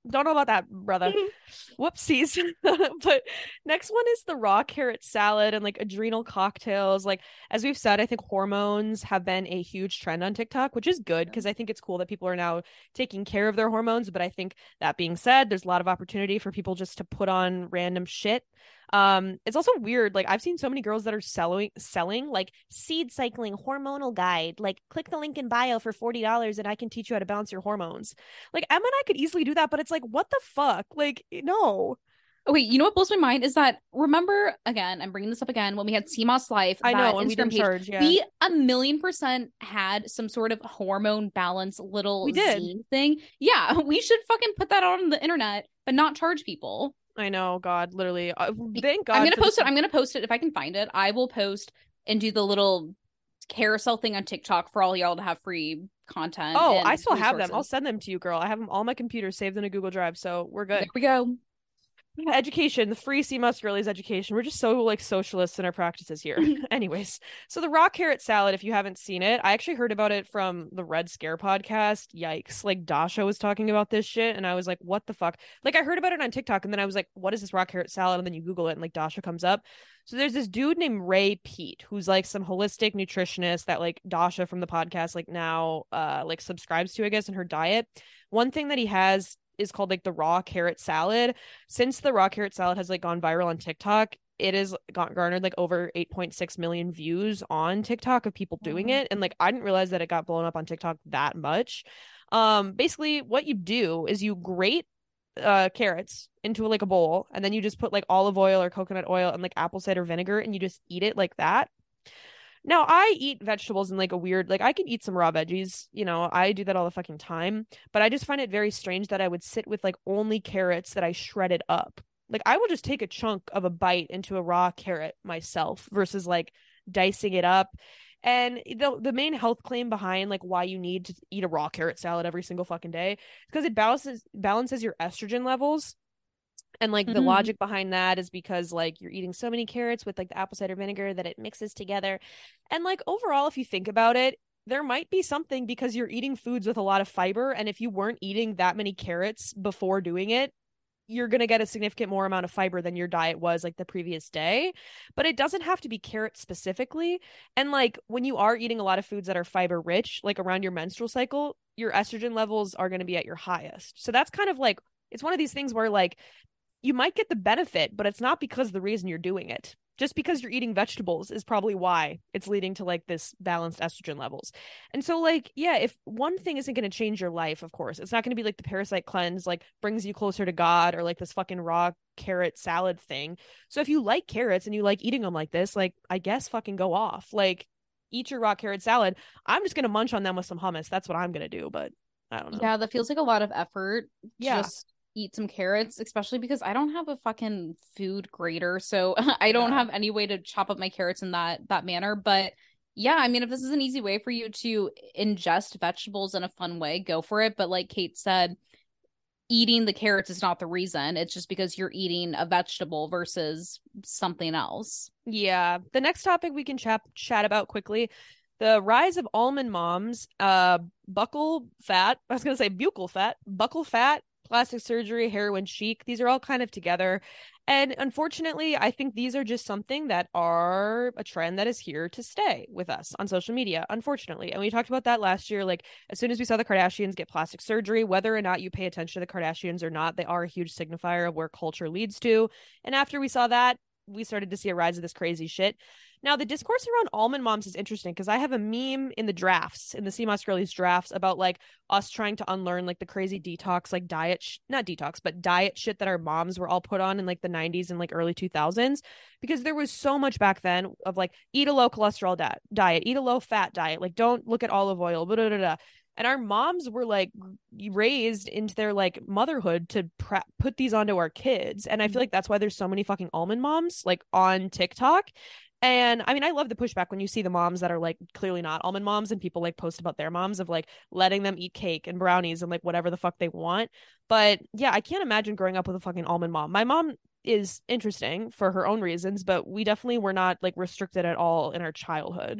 Don't know about that, brother. Whoopsies. But next one is the raw carrot salad and like adrenal cocktails. Like, as we've said, I think hormones have been a huge trend on TikTok, which is good because I think it's cool that people are now taking care of their hormones. But I think that being said, there's a lot of opportunity for people just to put on random shit. Um, it's also weird. Like, I've seen so many girls that are selling selling like seed cycling hormonal guide. Like, click the link in bio for forty dollars and I can teach you how to balance your hormones. Like, Emma and I could easily do that, but it's like, what the fuck? Like, no. Oh, wait, you know what blows my mind is that, remember, again, I'm bringing this up again, when we had C M O S Life, I know, that and we Instagram didn't page, charge, yeah. we a million percent had some sort of hormone balance little We did. zine thing. Yeah, we should fucking put that on the internet, but not charge people. I know, God, literally. Uh, thank God. I'm gonna for post this- it. I'm gonna post it if I can find it. I will post and do the little carousel thing on TikTok for all y'all to have free content. Oh, and I still have them. resources. I'll send them to you, girl. I have them all on my computer saved in a Google Drive, so we're good. There we go. Education, the free C M U S girlies education. We're just so like socialists in our practices here. Anyways, so the raw carrot salad, if you haven't seen it, I actually heard about it from the Red Scare podcast. Yikes. Like Dasha was talking about this shit and I was like, what the fuck? Like I heard about it on TikTok and then I was like, what is this raw carrot salad? And then you Google it and like Dasha comes up. So there's this dude named Ray Peat who's like some holistic nutritionist that like Dasha from the podcast like now uh like subscribes to, I guess, in her diet. One thing that he has is called like the raw carrot salad. Since the raw carrot salad has like gone viral on TikTok, it has got garnered like over eight point six million views on TikTok of people doing it. And like I didn't realize that it got blown up on TikTok that much. Um basically what you do is you grate uh carrots into like a bowl and then you just put like olive oil or coconut oil and like apple cider vinegar and you just eat it like that. Now, I eat vegetables in like a weird, like I can eat some raw veggies, you know, I do that all the fucking time, but I just find it very strange that I would sit with like only carrots that I shredded up. Like I will just take a chunk of a bite into a raw carrot myself versus like dicing it up. And the the main health claim behind like why you need to eat a raw carrot salad every single fucking day is because it balances balances your estrogen levels. And like the Mhm. logic behind that is because like you're eating so many carrots with like the apple cider vinegar that it mixes together. And like overall, if you think about it, there might be something because you're eating foods with a lot of fiber. And if you weren't eating that many carrots before doing it, you're going to get a significant more amount of fiber than your diet was like the previous day. But it doesn't have to be carrots specifically. And like when you are eating a lot of foods that are fiber rich, like around your menstrual cycle, your estrogen levels are going to be at your highest. So that's kind of like, it's one of these things where like you might get the benefit, but it's not because the reason you're doing it. Just because you're eating vegetables is probably why it's leading to like this balanced estrogen levels. And so like, yeah, if one thing isn't going to change your life, of course, it's not going to be like the parasite cleanse, like brings you closer to God or like this fucking raw carrot salad thing. So if you like carrots and you like eating them like this, like I guess fucking go off, like eat your raw carrot salad. I'm just going to munch on them with some hummus. That's what I'm going to do. But I don't know. Yeah, that feels like a lot of effort. Yeah. Just eat some carrots, especially because I don't have a fucking food grater, so I don't Yeah. have any way to chop up my carrots in that that manner. But yeah, I mean, if this is an easy way for you to ingest vegetables in a fun way, go for it. But like Kate said, eating the carrots is not the reason. It's just because you're eating a vegetable versus something else. Yeah. The next topic we can chat chat about quickly, the rise of almond moms, uh, buccal fat. I was gonna say buccal fat, buccal fat, plastic surgery, heroin chic. These are all kind of together. And unfortunately, I think these are just something that are a trend that is here to stay with us on social media, unfortunately. And we talked about that last year. Like, as soon as we saw the Kardashians get plastic surgery, whether or not you pay attention to the Kardashians or not, they are a huge signifier of where culture leads to. And after we saw that, we started to see a rise of this crazy shit. Now, the discourse around almond moms is interesting because I have a meme in the drafts, in the C M O S Girlies drafts, about like us trying to unlearn like the crazy detox, like diet, sh- not detox, but diet shit that our moms were all put on in like the nineties and like early two thousands. Because there was so much back then of like, eat a low cholesterol di- diet, eat a low fat diet, like don't look at olive oil, blah, blah, blah, blah. And our moms were like raised into their like motherhood to pre- put these onto our kids. And I feel like that's why there's so many fucking almond moms like on TikTok. And I mean, I love the pushback when you see the moms that are like clearly not almond moms and people like post about their moms of like letting them eat cake and brownies and like whatever the fuck they want. But yeah, I can't imagine growing up with a fucking almond mom. My mom is interesting for her own reasons, but we definitely were not like restricted at all in our childhood.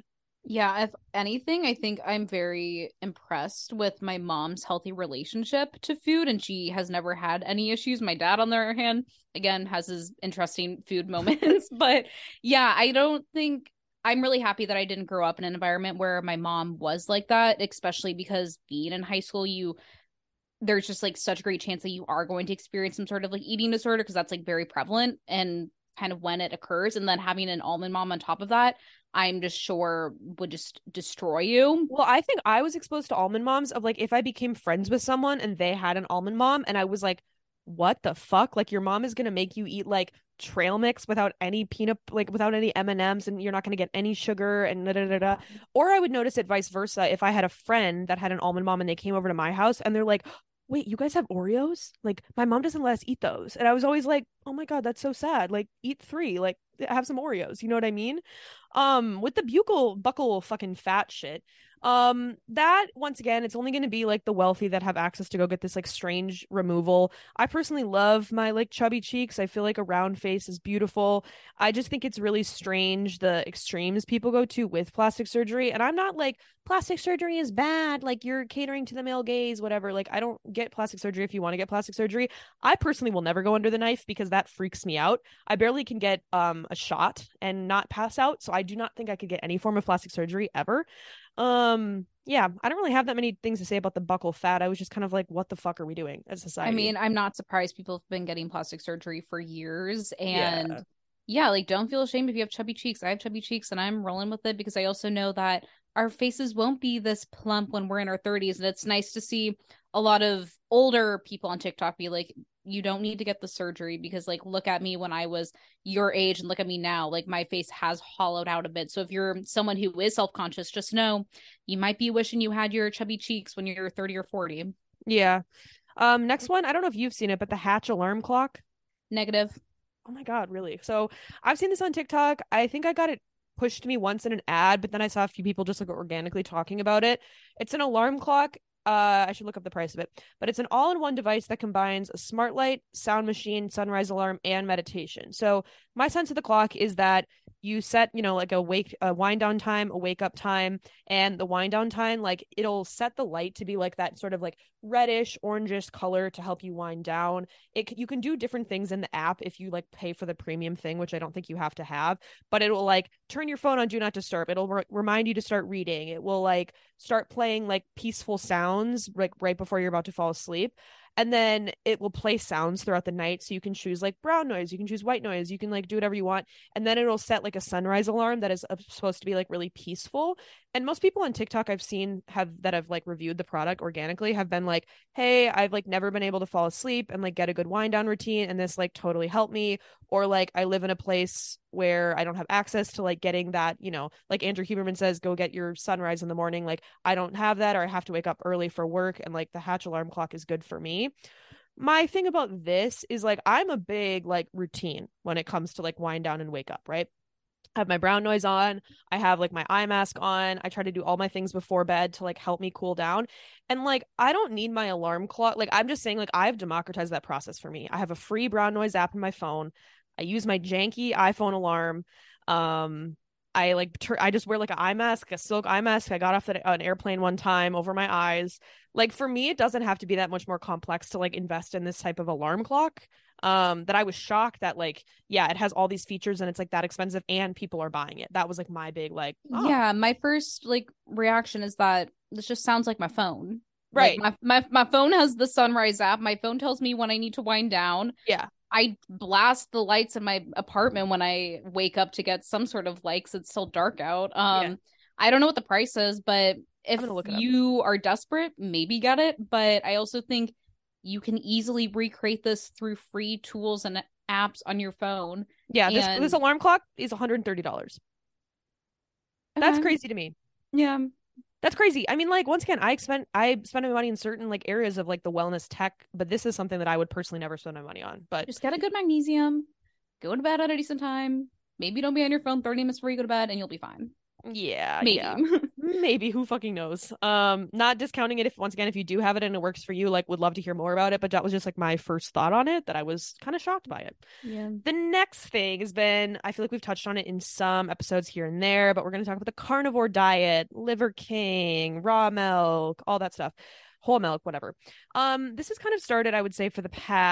Yeah, if anything, I think I'm very impressed with my mom's healthy relationship to food, and she has never had any issues. My dad, on the other hand, again, has his interesting food moments. But yeah, I don't think I'm really happy that I didn't grow up in an environment where my mom was like that, especially because being in high school, you there's just like such a great chance that you are going to experience some sort of like eating disorder because that's like very prevalent and kind of when it occurs. And then having an almond mom on top of that, I'm just sure would just destroy you. Well, I think I was exposed to almond moms of like if I became friends with someone and they had an almond mom and I was like, what the fuck? Like your mom is gonna make you eat like trail mix without any peanut, like without any M and M's, and you're not gonna get any sugar and da da da da. Or I would notice it vice versa if I had a friend that had an almond mom and they came over to my house and they're like, wait, you guys have Oreos? Like my mom doesn't let us eat those. And I was always like, oh my God, that's so sad. Like eat three, like have some Oreos. You know what I mean? Um, with the buccal buckle fucking fat shit. Um, that once again, it's only going to be like the wealthy that have access to go get this like strange removal. I personally love my like chubby cheeks. I feel like a round face is beautiful. I just think it's really strange the extremes people go to with plastic surgery. And I'm not like plastic surgery is bad, like you're catering to the male gaze, whatever. Like I don't get plastic surgery if you want to get plastic surgery. I personally will never go under the knife because that freaks me out. I barely can get um a shot and not pass out, so I do not think I could get any form of plastic surgery ever. Um, yeah, I don't really have that many things to say about the buccal fat. I was just kind of like, what the fuck are we doing as a society? I mean, I'm not surprised people have been getting plastic surgery for years. And Yeah. yeah, like don't feel ashamed if you have chubby cheeks. I have chubby cheeks and I'm rolling with it because I also know that our faces won't be this plump when we're in our thirties. And it's nice to see a lot of older people on TikTok be like, you don't need to get the surgery because like look at me when I was your age and look at me now. Like my face has hollowed out a bit. So if you're someone who is self-conscious, just know you might be wishing you had your chubby cheeks when you're thirty or forty. Yeah. Um, next one, I don't know if you've seen it, but the Hatch alarm clock. Negative. Oh my God, really? So I've seen this on TikTok. I think I got it pushed to me once in an ad, but then I saw a few people just like organically talking about it. It's an alarm clock. Uh, I should look up the price of it, but it's an all-in-one device that combines a smart light, sound machine, sunrise alarm, and meditation. So my sense of the clock is that you set, you know, like a wake, a wind down time, a wake up time, and the wind down time, like it'll set the light to be like that sort of like reddish, orangish color to help you wind down. It you can do different things in the app if you like pay for the premium thing, which I don't think you have to have, but it will like turn your phone on do not disturb. It'll re- remind you to start reading. It will like start playing like peaceful sounds like right before you're about to fall asleep. And then it will play sounds throughout the night. So you can choose like brown noise, you can choose white noise, you can like do whatever you want. And then it'll set like a sunrise alarm that is uh, supposed to be like really peaceful. And most people on TikTok I've seen have that have like reviewed the product organically have been like, hey, I've like never been able to fall asleep and like get a good wind down routine. And this like totally helped me. Or like I live in a place where I don't have access to like getting that, you know, like Andrew Huberman says, go get your sunrise in the morning. Like I don't have that, or I have to wake up early for work. And like the Hatch alarm clock is good for me. My thing about this is like I'm a big like routine when it comes to like wind down and wake up, right? I have my brown noise on. I have like my eye mask on. I try to do all my things before bed to like help me cool down. And like I don't need my alarm clock. Like I'm just saying like I've democratized that process for me. I have a free brown noise app in my phone. I use my janky iPhone alarm. Um I like tur- I just wear like an eye mask, a silk eye mask. I got off the, an airplane one time over my eyes. Like for me, it doesn't have to be that much more complex to like invest in this type of alarm clock. Um, that I was shocked that like, yeah, it has all these features and it's like that expensive and people are buying it. That was like my big like, oh. Yeah, my first like reaction is that this just sounds like my phone. Right. Like my, my my phone has the sunrise app. My phone tells me when I need to wind down. Yeah. I blast the lights in my apartment when I wake up to get some sort of light 'cause it's still dark out. Um, Yeah. I don't know what the price is, but if look it up. you are desperate, maybe get it. But I also think you can easily recreate this through free tools and apps on your phone. Yeah, this And this alarm clock is one hundred thirty dollars. That's Okay. crazy to me. Yeah. That's crazy. I mean, like once again, I spent I spend my money in certain like areas of like the wellness tech, but this is something that I would personally never spend my money on. But Just get a good magnesium, go to bed at a decent time. Maybe don't be on your phone thirty minutes before you go to bed and you'll be fine. yeah, Maybe. yeah. Maybe, who fucking knows? Um, not discounting it if once again, if you do have it and it works for you, like would love to hear more about it. But that was just like my first thought on it, that I was kind of shocked by it. Yeah. The next thing has been, I feel like we've touched on it in some episodes here and there, but we're going to talk about the carnivore diet, Liver King, raw milk, all that stuff, whole milk, whatever. Um, this has kind of started, I would say, for the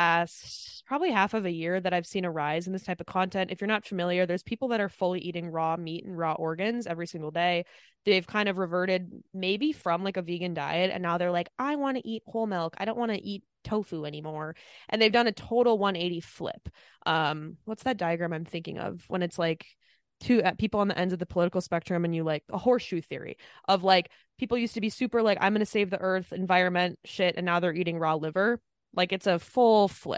past probably half of a year that I've seen a rise in this type of content. If you're not familiar, there's people that are fully eating raw meat and raw organs every single day. They've kind of reverted maybe from like a vegan diet, and now they're like, I want to eat whole milk. I don't want to eat tofu anymore. And they've done a total one eighty flip. Um, what's that diagram I'm thinking of when it's like two uh, people on the ends of the political spectrum, and you like a horseshoe theory of like people used to be super like, I'm going to save the earth, environment shit, and now they're eating raw liver. Like it's a full flip.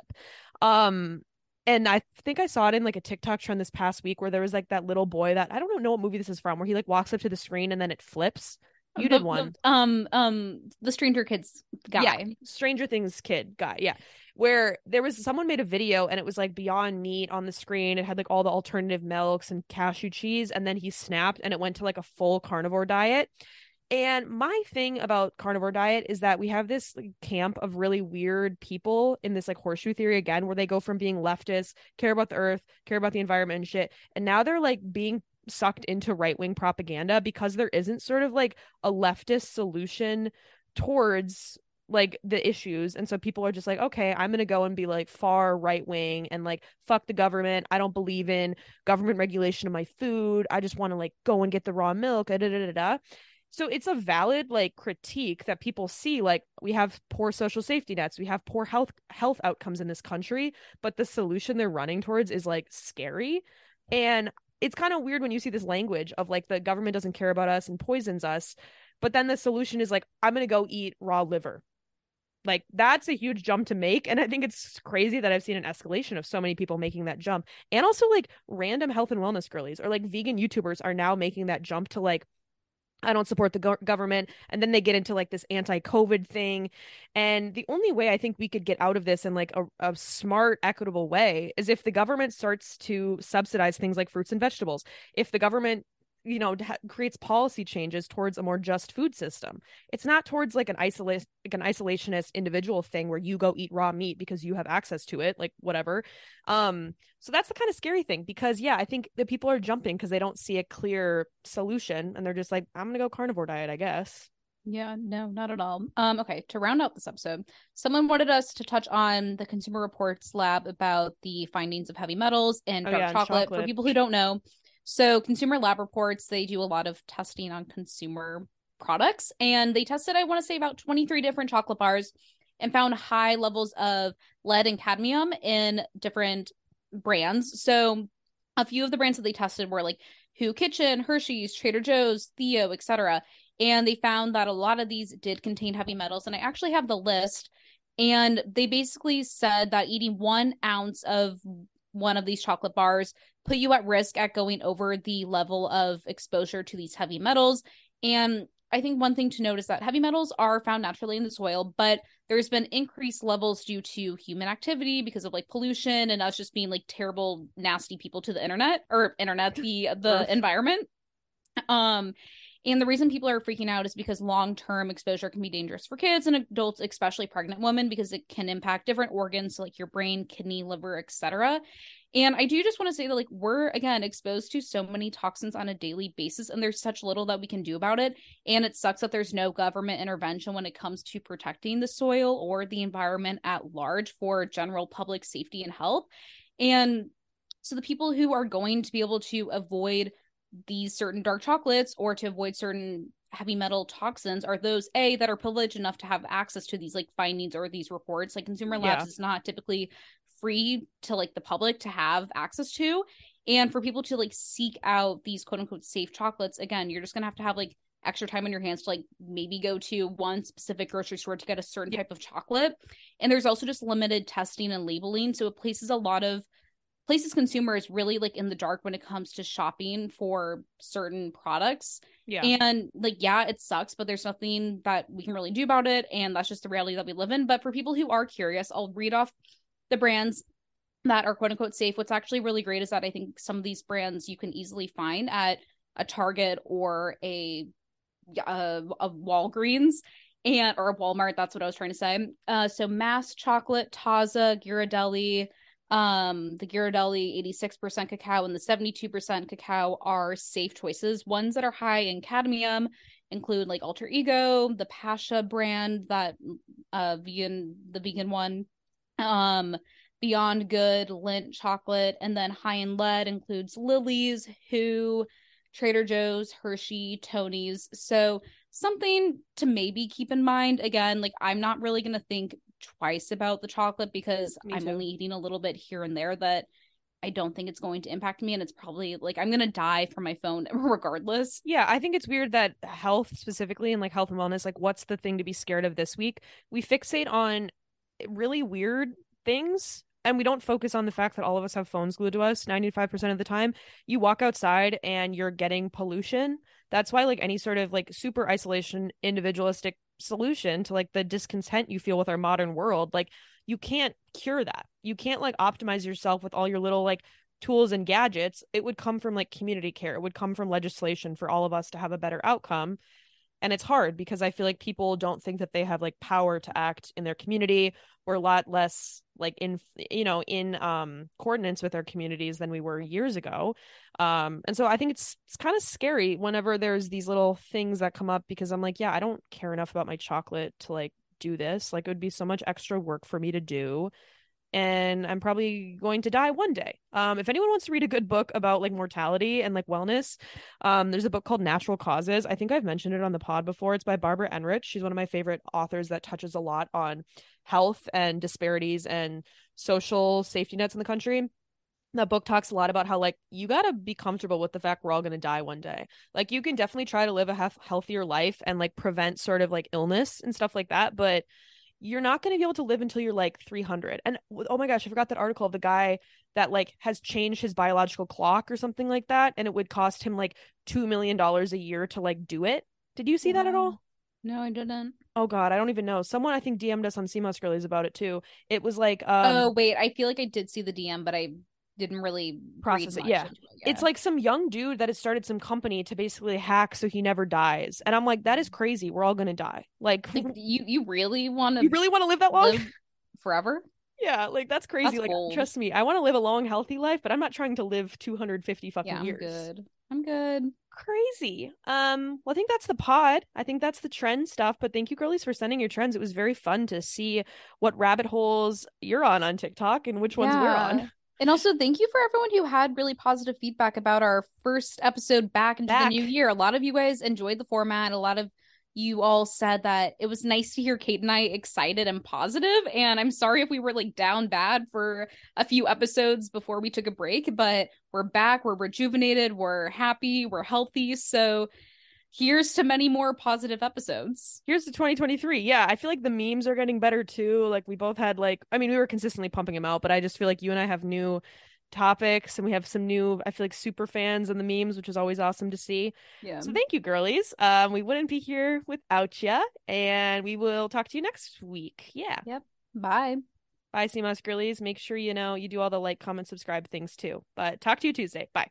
Um, and I think I saw it in like a TikTok trend this past week where there was like that little boy that I don't know what movie this is from, where he like walks up to the screen and then it flips. You the, did one. The, um, um, the Stranger Kids guy. Yeah, Stranger Things kid guy. Yeah. Where there was someone made a video and it was like Beyond Meat on the screen. It had like all the alternative milks and cashew cheese. And then he snapped and it went to like a full carnivore diet. And my thing about carnivore diet is that we have this like, camp of really weird people in this like horseshoe theory again, where they go from being leftists, care about the earth, care about the environment and shit. And now they're like being sucked into right-wing propaganda because there isn't sort of like a leftist solution towards like the issues. And so people are just like, okay, I'm gonna go and be like far right wing and like fuck the government. I don't believe in government regulation of my food. I just want to like go and get the raw milk. Da, da, da, da. So it's a valid like critique that people see, like we have poor social safety nets, we have poor health health outcomes in this country, but the solution they're running towards is like scary. And it's kind of weird when you see this language of like the government doesn't care about us and poisons us, but then the solution is like, I'm gonna go eat raw liver. Like that's a huge jump to make. And I think it's crazy that I've seen an escalation of so many people making that jump. And also like random health and wellness girlies or like vegan YouTubers are now making that jump to like, I don't support the go- government. And then they get into like this anti-COVID thing. And the only way I think we could get out of this in like a, a smart, equitable way is if the government starts to subsidize things like fruits and vegetables. If the government, you know, ha- creates policy changes towards a more just food system. It's not towards like an isolate, like an isolationist individual thing where you go eat raw meat because you have access to it, like whatever. Um, so that's the kind of scary thing because yeah, I think that people are jumping because they don't see a clear solution and they're just like, I'm gonna go carnivore diet, I guess. Yeah, no, not at all. Um, okay, to round out this episode, someone wanted us to touch on the Consumer Reports lab about the findings of heavy metals in Oh, dark yeah, and chocolate. chocolate. For people who don't know, so Consumer Lab Reports, they do a lot of testing on consumer products, and they tested, I want to say, about twenty-three different chocolate bars and found high levels of lead and cadmium in different brands. So a few of the brands that they tested were like Who Kitchen, Hershey's, Trader Joe's, Theo, et cetera. And they found that a lot of these did contain heavy metals. And I actually have the list. And they basically said that eating one ounce of one of these chocolate bars put you at risk at going over the level of exposure to these heavy metals. And I think one thing to note is that heavy metals are found naturally in the soil, but there's been increased levels due to human activity because of like pollution and us just being like terrible, nasty people to the internet or internet, the the environment. Um, and the reason people are freaking out is because long-term exposure can be dangerous for kids and adults, especially pregnant women, because it can impact different organs, so like your brain, kidney, liver, et cetera. And I do just want to say that like we're, again, exposed to so many toxins on a daily basis, and there's such little that we can do about it. And it sucks that there's no government intervention when it comes to protecting the soil or the environment at large for general public safety and health. And so the people who are going to be able to avoid these certain dark chocolates or to avoid certain heavy metal toxins are those A, that are privileged enough to have access to these like findings or these reports. Like Consumer Labs Yeah. is not typically free to like the public to have access to. And for people to like seek out these quote unquote safe chocolates, again, you're just gonna have to have like extra time on your hands to like maybe go to one specific grocery store to get a certain Yep. type of chocolate. And there's also just limited testing and labeling, so it places a lot of places consumers really like in the dark when it comes to shopping for certain products. Yeah. And like, yeah, it sucks, but there's nothing that we can really do about it. And that's just the reality that we live in. But for people who are curious, I'll read off the brands that are quote unquote safe. What's actually really great is that I think some of these brands you can easily find at a Target or a uh, of Walgreens and or Walmart. That's what I was trying to say. Uh, so Mass Chocolate, Taza, Ghirardelli. Um, the Ghirardelli eighty-six percent cacao and the seventy-two percent cacao are safe choices. Ones that are high in cadmium include like Alter Ego, the Pasha brand, that uh vegan, the vegan one, um, Beyond Good, Lindt chocolate, and then high in lead includes Lily's, Who, Trader Joe's, Hershey, Tony's. So something to maybe keep in mind. Again, like I'm not really gonna think twice about the chocolate because Me I'm too. only eating a little bit here and there that I don't think it's going to impact me, and it's probably like I'm gonna die from my phone regardless. Yeah, I think it's weird that health specifically and like health and wellness, like what's the thing to be scared of this week? We fixate on really weird things and we don't focus on the fact that all of us have phones glued to us ninety-five percent of the time. You walk outside and you're getting pollution. That's why like any sort of like super isolation, individualistic solution to like the discontent you feel with our modern world, like you can't cure that. You can't like optimize yourself with all your little like tools and gadgets. It would come from like community care. It would come from legislation for all of us to have a better outcome. And it's hard because I feel like people don't think that they have like power to act in their community. We're a lot less like in, you know, in um coordinates with our communities than we were years ago. Um, and so I think it's it's kind of scary whenever there's these little things that come up because I'm like, yeah, I don't care enough about my chocolate to like do this. Like it would be so much extra work for me to do. And I'm probably going to die one day. Um, if anyone wants to read a good book about like mortality and like wellness, um, there's a book called Natural Causes. I think I've mentioned it on the pod before. It's by Barbara Enrich. She's one of my favorite authors that touches a lot on health and disparities and social safety nets in the country. That book talks a lot about how like you got to be comfortable with the fact we're all going to die one day. Like you can definitely try to live a he- healthier life and like prevent sort of like illness and stuff like that, but you're not going to be able to live until you're like three hundred. And oh my gosh, I forgot that article of the guy that like has changed his biological clock or something like that. And it would cost him like two million dollars a year to like do it. Did you see Wow. that at all? No, I didn't. Oh God, I don't even know. Someone I think D M'd us on C M O S Girlies about it too. It was like, um, oh wait, I feel like I did see the D M, but I didn't really process read it. Yeah. much into it. Yeah. It's like some young dude that has started some company to basically hack so he never dies. And I'm like, that is crazy. We're all going to die. Like, like you you really want to you really want to live that long? live forever? Yeah, like that's crazy. That's like bold. Trust me, I want to live a long, healthy life, but I'm not trying to live two hundred fifty fucking Yeah, I'm years. good. I'm good. Crazy. Um, well, I think that's the pod. I think that's the trend stuff. But thank you, girlies, for sending your trends. It was very fun to see what rabbit holes you're on on TikTok and which ones Yeah. we're on. And also, thank you for everyone who had really positive feedback about our first episode back into Back. the new year. A lot of you guys enjoyed the format. A lot of you all said that it was nice to hear Kate and I excited and positive. And I'm sorry if we were like down bad for a few episodes before we took a break, but we're back. We're rejuvenated. We're happy. We're healthy. So here's to many more positive episodes. Here's to twenty twenty-three. Yeah, I feel like the memes are getting better too. Like we both had like, I mean, we were consistently pumping them out, but I just feel like you and I have new topics and we have some new, I feel like super fans in the memes, which is always awesome to see. Yeah. So thank you, girlies. Um, we wouldn't be here without you, and we will talk to you next week. Yeah. Yep. Bye. Bye, C M O S girlies. Make sure you know you do all the like, comment, subscribe things too. But talk to you Tuesday. Bye.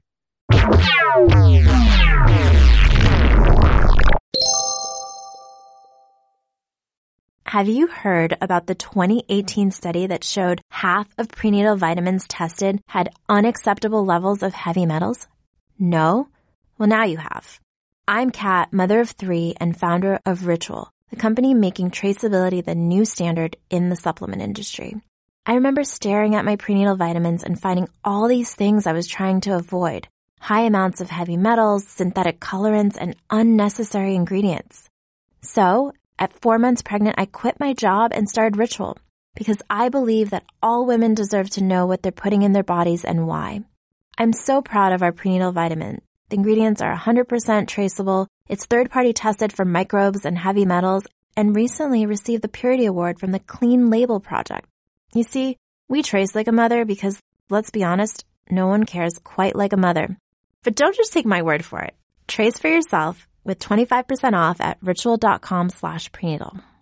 Have you heard about the twenty eighteen study that showed half of prenatal vitamins tested had unacceptable levels of heavy metals? No? Well, now you have. I'm Kat, mother of three and founder of Ritual, the company making traceability the new standard in the supplement industry. I remember staring at my prenatal vitamins and finding all these things I was trying to avoid. High amounts of heavy metals, synthetic colorants, and unnecessary ingredients. So, at four months pregnant, I quit my job and started Ritual because I believe that all women deserve to know what they're putting in their bodies and why. I'm so proud of our prenatal vitamin. The ingredients are one hundred percent traceable, it's third-party tested for microbes and heavy metals, and recently received the Purity Award from the Clean Label Project. You see, we trace like a mother because, let's be honest, no one cares quite like a mother. But don't just take my word for it. Trace for yourself with twenty-five percent off at ritual.com slash prenatal.